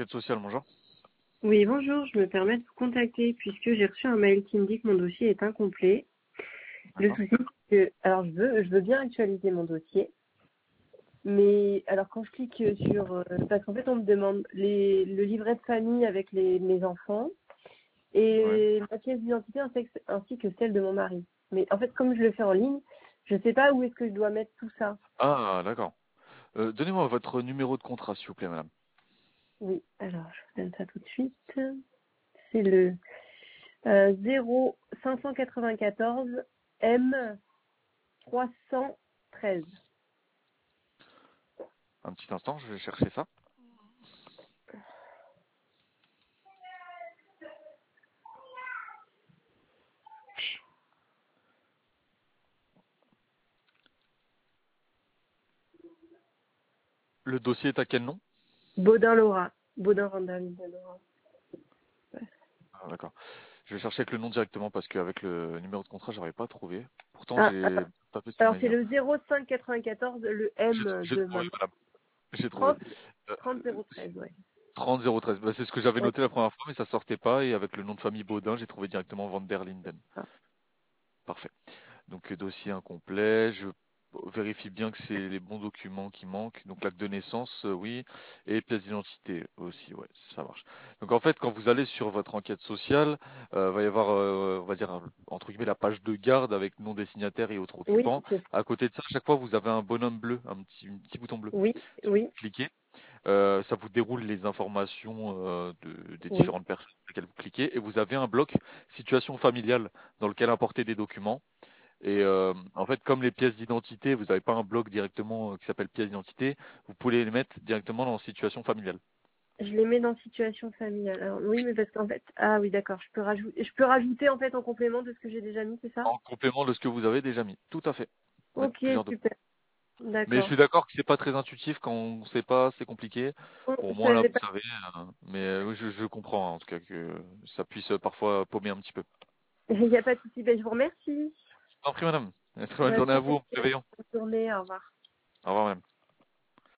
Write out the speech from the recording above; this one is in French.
enquête sociale, bonjour. Oui, bonjour, je me permets de vous contacter puisque j'ai reçu un mail qui me dit que mon dossier est incomplet. Le D'accord. souci, c'est que, alors je veux bien actualiser mon dossier, mais alors quand je clique sur, parce qu'en fait on me demande le livret de famille avec mes enfants Ouais. et ma pièce d'identité ainsi que celle de mon mari. Mais en fait, comme je le fais en ligne, je sais pas où est-ce que je dois mettre tout ça. Ah, d'accord. Donnez-moi votre numéro de contrat, s'il vous plaît, madame. Oui, alors je vous donne ça tout de suite. C'est le 0594 M 313. Un petit instant, je vais chercher ça. Le dossier est à quel nom? Baudin Laura. Baudin Randall de Laura. Ouais. Ah, d'accord. Je vais chercher avec le nom directement parce qu'avec le numéro de contrat, j'arrive pas à trouver. Pourtant, Ah, j'ai tapé ce que vous alors m'avez c'est dit, hein. le 0594, le M J'ai de trouvé, maman. madame. J'ai trouvé. 30, Euh, 30013, ouais. 30 013. Bah, c'est ce que j'avais Ouais. noté la première fois, mais ça sortait pas. Et avec le nom de famille Baudin, j'ai trouvé directement Van der Linden. Ah. Parfait. Donc dossier incomplet, je vérifie bien que c'est les bons documents qui manquent. Donc l'acte de naissance, oui, et pièce d'identité aussi, ouais, ça marche. Donc en fait, quand vous allez sur votre enquête sociale, va y avoir, on va dire entre guillemets la page de garde avec nom des signataires et autres Oui, occupants. À côté de ça, à chaque fois, vous avez un bonhomme bleu, un petit bouton bleu. oui, Sur lequel oui, vous cliquez, ça vous déroule les informations des oui. différentes personnes sur lesquelles vous cliquez, et vous avez un bloc situation familiale dans lequel importer des documents. Et en fait, comme les pièces d'identité, vous n'avez pas un bloc directement qui s'appelle pièces d'identité, vous pouvez les mettre directement dans situation familiale. Je les mets dans situation familiale. Alors, oui, mais parce qu'en fait, ah oui, d'accord, je peux rajouter en fait en complément de ce que j'ai déjà mis, c'est ça? En complément de ce que vous avez déjà mis. Tout à fait. Mettre Ok, plusieurs documents. super, Mais je d'accord. suis d'accord que c'est pas très intuitif quand on ne sait pas, c'est compliqué. Bon, Je moi là, savais vous pas. savez, mais oui, je comprends hein, en tout cas que ça puisse parfois paumer un petit peu. Il n'y a pas de souci. Ben, je vous remercie. Je vous en prie, madame. Très bonne Bonne journée à vous journée, en vous réveillant. bonne journée, au revoir. Au revoir, madame.